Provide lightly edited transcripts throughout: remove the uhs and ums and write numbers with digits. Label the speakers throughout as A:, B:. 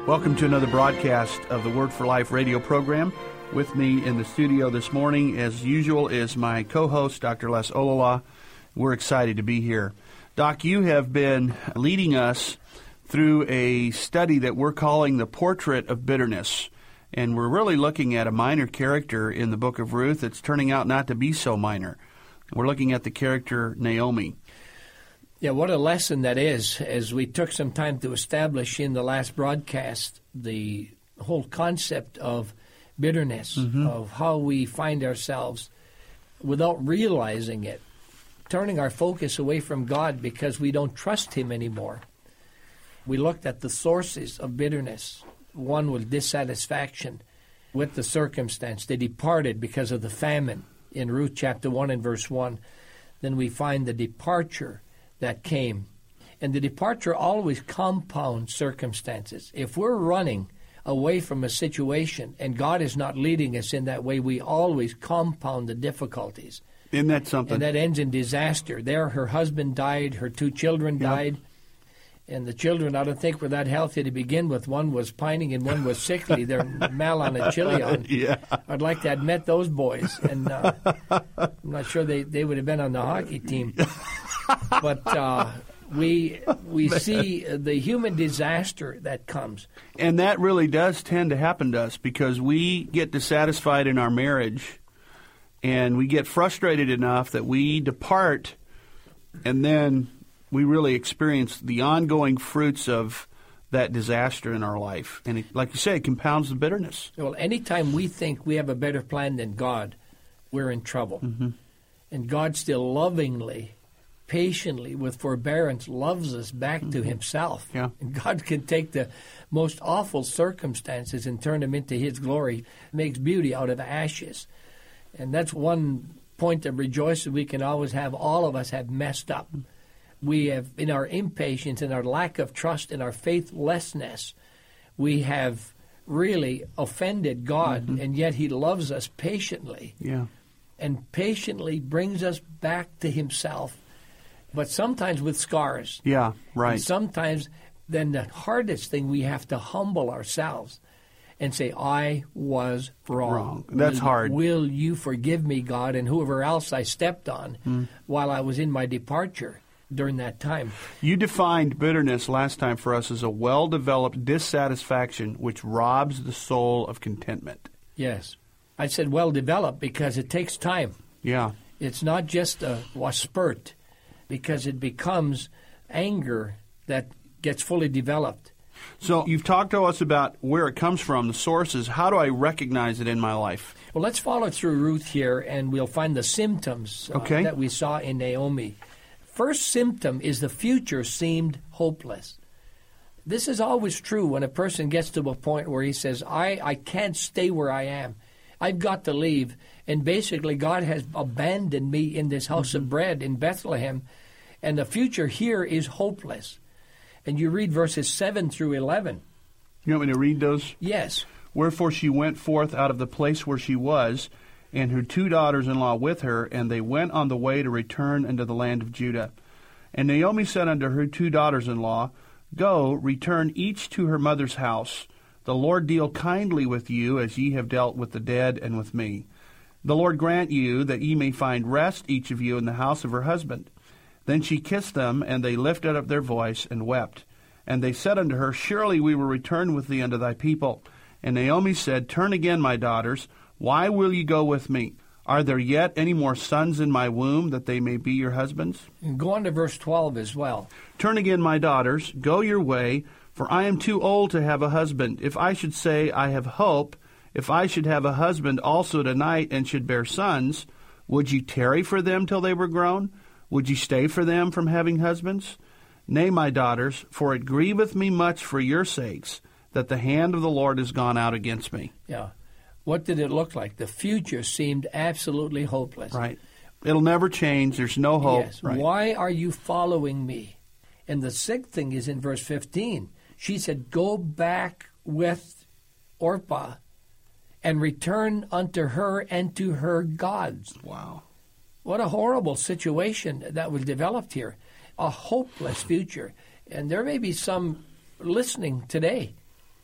A: Welcome to another broadcast of the Word for Life radio program. With me in the studio this morning, as usual, is my co-host, Dr. Les Olala. We're excited to be here. Doc, you have been leading us through a study that we're calling The Portrait of Bitterness. And we're really looking at a minor character in the book of Ruth that's turning out not to be so minor. We're looking at the character Naomi.
B: Yeah, what a lesson that is, as we took some time to establish in the last broadcast the whole concept of bitterness, of how we find ourselves, without realizing it, turning our focus away from God because we don't trust Him anymore. We looked at the sources of bitterness. One was dissatisfaction with the circumstance. They departed because of the famine in Ruth chapter 1 and verse 1. Then we find the departure that came. And the departure always compounds circumstances. If we're running away from a situation and God is not leading us in that way, we always compound the difficulties.
A: Isn't that something?
B: And that ends in disaster. There, her husband died, her 2 children died, and the children, I don't think, were that healthy to begin with. One was pining and one was sickly. They're Malon and Chilion.
A: Yeah.
B: I'd like to have met those boys, and I'm not sure they would have been on the hockey team. But we see the human disaster that comes.
A: And that really does tend to happen to us because we get dissatisfied in our marriage and we get frustrated enough that we depart, and then we really experience the ongoing fruits of that disaster in our life. And like you say, it compounds the bitterness.
B: Well, anytime we think we have a better plan than God, we're in trouble. And God still lovingly, patiently, with forbearance, loves us back to Himself.
A: Yeah.
B: And God can take the most awful circumstances and turn them into His glory. Makes beauty out of ashes. And that's one point of rejoicing we can always have. All of us have messed up. We have, in our impatience, in our lack of trust, in our faithlessness, we have really offended God, and yet He loves us patiently.
A: Yeah.
B: And patiently brings us back to Himself. But sometimes with scars.
A: Yeah, right.
B: And sometimes then the hardest thing, we have to humble ourselves and say, I was wrong.
A: That's hard.
B: Will you forgive me, God, and whoever else I stepped on while I was in my departure during that time?
A: You defined bitterness last time for us as a well-developed dissatisfaction which robs the soul of contentment.
B: Yes. I said well-developed because it takes time.
A: Yeah.
B: It's not just a spurt, because it becomes anger that gets fully developed.
A: So you've talked to us about where it comes from, the sources. How do I recognize it in my life?
B: Well, let's follow through Ruth here, and we'll find the symptoms that we saw in Naomi. First symptom is the future seemed hopeless. This is always true when a person gets to a point where he says, I can't stay where I am. I've got to leave. And basically, God has abandoned me in this house of bread in Bethlehem, and the future here is hopeless. And you read verses 7 through 11.
A: You want me to read those?
B: Yes.
A: Wherefore she went forth out of the place where she was, and her 2 daughters-in-law with her, and they went on the way to return unto the land of Judah. And Naomi said unto her 2 daughters-in-law, Go, return each to her mother's house. The Lord deal kindly with you, as ye have dealt with the dead and with me. The Lord grant you that ye may find rest, each of you, in the house of her husband. Then she kissed them, and they lifted up their voice and wept. And they said unto her, Surely we will return with thee unto thy people. And Naomi said, Turn again, my daughters. Why will ye go with me? Are there yet any more sons in my womb, that they may be your husbands?
B: And go on to verse 12 as well.
A: Turn again, my daughters, go your way, for I am too old to have a husband. If I should say, I have hope, if I should have a husband also tonight, and should bear sons, would ye tarry for them till they were grown? Would ye stay for them from having husbands? Nay, my daughters, for it grieveth me much for your sakes, that the hand of the Lord is gone out against me.
B: Yeah. What did it look like? The future seemed absolutely hopeless.
A: Right. It'll never change. There's no hope.
B: Yes.
A: Right.
B: Why are you following me? And the sick thing is in verse 15. She said, Go back with Orpah and return unto her and to her gods.
A: Wow.
B: What a horrible situation that was developed here. A hopeless future. And there may be some listening today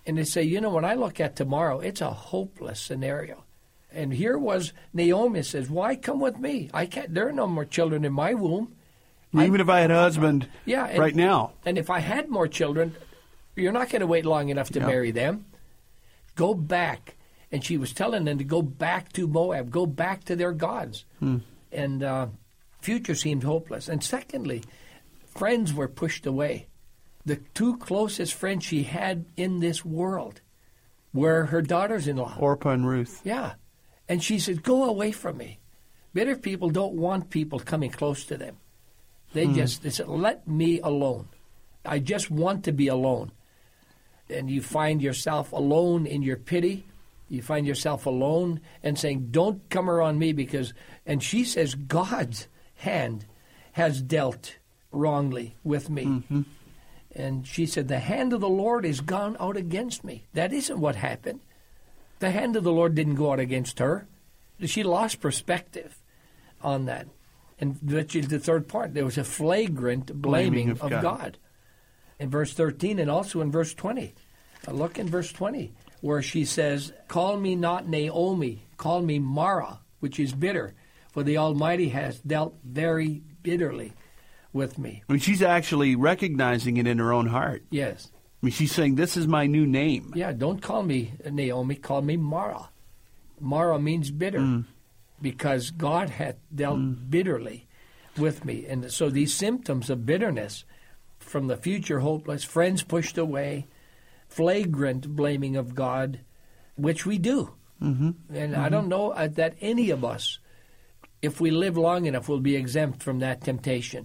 B: And they say, when I look at tomorrow, it's a hopeless scenario. And here was Naomi says, why come with me? I can't. There are no more children in my womb.
A: Even if I had a husband right now.
B: And if I had more children, you're not going to wait long enough to marry them. Go back. And she was telling them to go back to Moab, go back to their gods. And future seemed hopeless. And secondly, friends were pushed away. The two closest friends she had in this world were her daughters-in-law.
A: Orpah and Ruth.
B: Yeah. And she said, go away from me. Bitter people don't want people coming close to them. They said, let me alone. I just want to be alone. And you find yourself alone in your pity. You find yourself alone and saying, don't come around me because, and she says, God's hand has dealt wrongly with me. And she said, the hand of the Lord is gone out against me. That isn't what happened. The hand of the Lord didn't go out against her. She lost perspective on that. And which is the third part. There was a flagrant blaming of God. In verse 13 and also in verse 20. Look in verse 20 where she says, call me not Naomi, call me Mara, which is bitter, for the Almighty has dealt very bitterly with me.
A: I mean, she's actually recognizing it in her own heart.
B: Yes.
A: I mean, she's saying, this is my new name.
B: Yeah, don't call me Naomi, call me Mara. Mara means bitter, because God hath dealt bitterly with me. And so these symptoms of bitterness from the future hopeless, friends pushed away, flagrant blaming of God, which we do. And I don't know that any of us, if we live long enough, will be exempt from that temptation.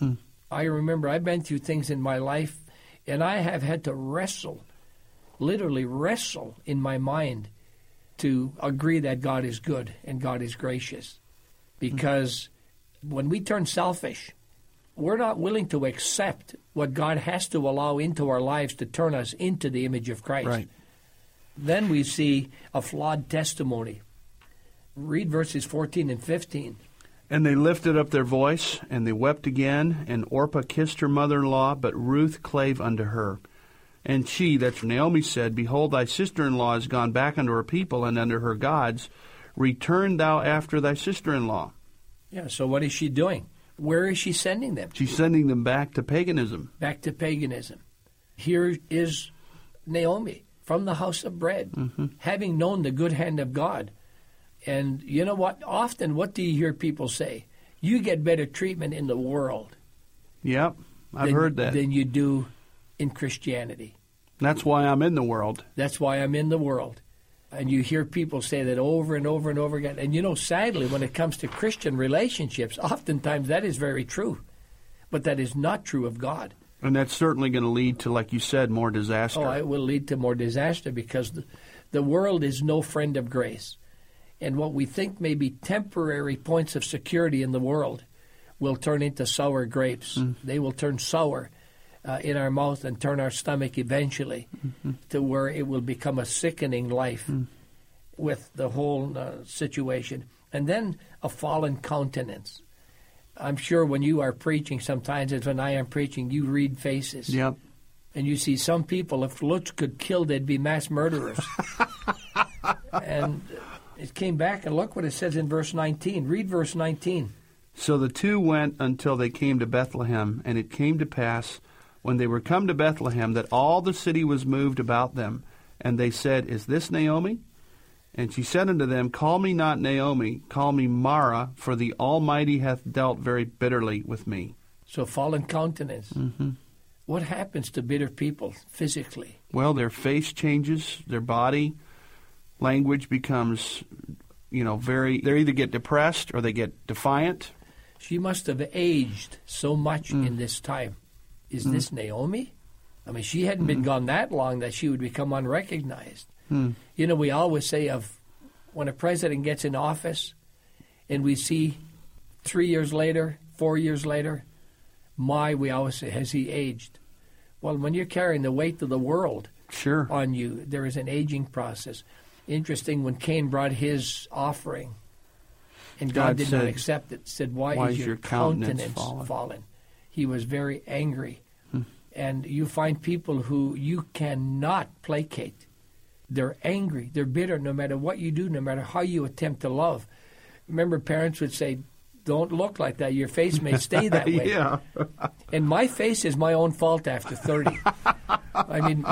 B: I remember I've been through things in my life, and I have had to wrestle, literally wrestle in my mind to agree that God is good and God is gracious. Because when we turn selfish, we're not willing to accept what God has to allow into our lives to turn us into the image of Christ.
A: Right.
B: Then we see a flawed testimony. Read verses 14 and 15.
A: And they lifted up their voice, and they wept again, and Orpah kissed her mother-in-law, but Ruth clave unto her. And she, that's Naomi, said, behold, thy sister-in-law is gone back unto her people and unto her gods. Return thou after thy sister-in-law.
B: Yeah, so what is she doing? Where is she sending them?
A: She's sending them back to paganism.
B: Back to paganism. Here is Naomi from the house of bread, having known the good hand of God. And you know what? Often, what do you hear people say? You get better treatment in the world.
A: Yep, I've heard that.
B: Than you do in Christianity.
A: That's why I'm in the world.
B: That's why I'm in the world. And you hear people say that over and over and over again. And sadly, when it comes to Christian relationships, oftentimes that is very true. But that is not true of God.
A: And that's certainly going to lead to, like you said, more disaster.
B: Oh, it will lead to more disaster because the world is no friend of grace. And what we think may be temporary points of security in the world will turn into sour grapes. They will turn sour in our mouth and turn our stomach eventually to where it will become a sickening life with the whole situation. And then a fallen countenance. I'm sure when you are preaching sometimes, as when I am preaching, you read faces.
A: Yep.
B: And you see some people, if looks could kill, they'd be mass murderers. And it came back, and look what it says in verse 19. Read verse 19.
A: So the two went until they came to Bethlehem, and it came to pass, when they were come to Bethlehem, that all the city was moved about them. And they said, is this Naomi? And she said unto them, call me not Naomi, call me Mara, for the Almighty hath dealt very bitterly with me.
B: So fallen countenance. What happens to bitter people physically?
A: Well, their face changes, their body language becomes, they either get depressed or they get defiant.
B: She must have aged so much in this time. Is this Naomi? I mean, she hadn't been gone that long that she would become unrecognized. We always say of when a president gets in office and we see 3 years later, 4 years later, we always say, has he aged? Well, when you're carrying the weight of the world on you, there is an aging process. Interesting, when Cain brought his offering and God did not accept it, said, why is your countenance fallen? He was very angry. And you find people who you cannot placate. They're angry, they're bitter, no matter what you do, no matter how you attempt to love. Remember, parents would say, don't look like that. Your face may stay that way.
A: Yeah.
B: And my face is my own fault after 30. I mean,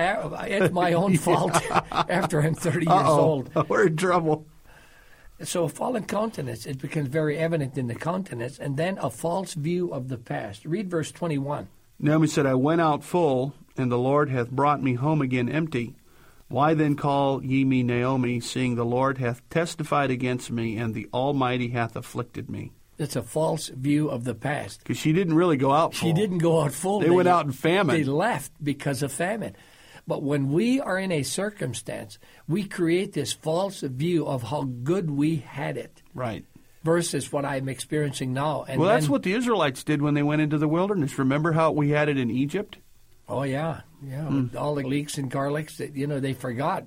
B: it's my own fault after I'm 30 years old.
A: We're in trouble.
B: So a fallen countenance, it becomes very evident in the countenance, and then a false view of the past. Read verse 21.
A: Naomi said, I went out full, and the Lord hath brought me home again empty. Why then call ye me Naomi, seeing the Lord hath testified against me, and the Almighty hath afflicted me?
B: It's a false view of the past.
A: Because she didn't really go out full.
B: She didn't go out full.
A: They went out in famine.
B: They left because of famine. But when we are in a circumstance, we create this false view of how good we had it.
A: Right.
B: Versus what I'm experiencing now. And
A: well, that's what the Israelites did when they went into the wilderness. Remember how we had it in Egypt?
B: Oh, yeah. With all the leeks and garlics, that, they forgot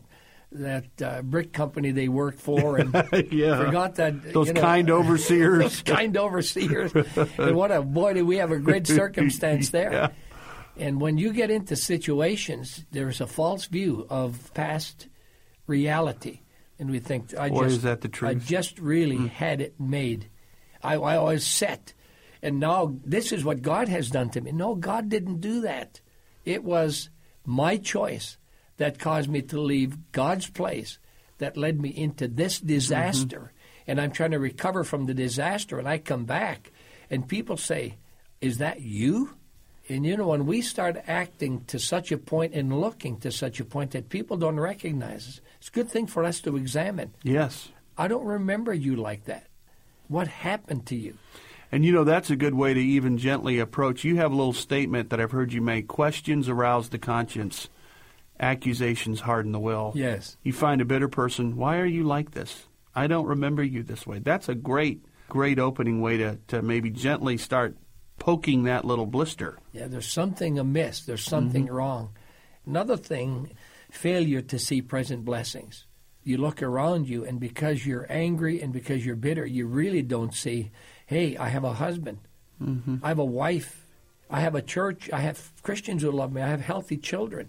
B: that brick company they worked for and forgot that.
A: Those kind overseers.
B: Those kind overseers. And boy, did we have a great circumstance there.
A: Yeah.
B: And when you get into situations, there's a false view of past reality. And we think,
A: is that the truth?
B: I just really had it made. I was set. And now this is what God has done to me. No, God didn't do that. It was my choice that caused me to leave God's place that led me into this disaster. Mm-hmm. And I'm trying to recover from the disaster, and I come back, and people say, is that you? And when we start acting to such a point and looking to such a point that people don't recognize us, it's a good thing for us to examine.
A: Yes.
B: I don't remember you like that. What happened to you?
A: And, that's a good way to even gently approach. You have a little statement that I've heard you make. Questions arouse the conscience. Accusations harden the will.
B: Yes.
A: You find a bitter person. Why are you like this? I don't remember you this way. That's a great, great opening way to maybe gently start poking that little blister.
B: Yeah, there's something amiss. There's something wrong. Another thing, failure to see present blessings. You look around you, and because you're angry and because you're bitter, you really don't see, hey, I have a husband. Mm-hmm. I have a wife. I have a church. I have Christians who love me. I have healthy children.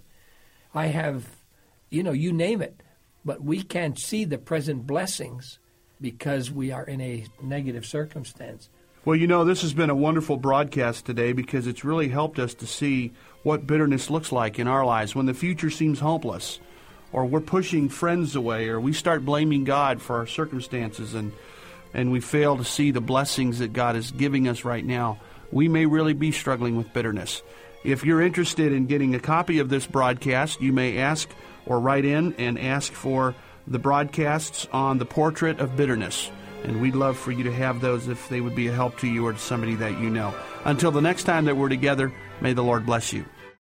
B: I have, you name it. But we can't see the present blessings because we are in a negative circumstance.
A: Well, this has been a wonderful broadcast today because it's really helped us to see what bitterness looks like in our lives when the future seems hopeless, or we're pushing friends away, or we start blaming God for our circumstances and we fail to see the blessings that God is giving us right now. We may really be struggling with bitterness. If you're interested in getting a copy of this broadcast, you may ask or write in and ask for the broadcasts on the portrait of bitterness. And we'd love for you to have those if they would be a help to you or to somebody that you know. Until the next time that we're together, may the Lord bless you.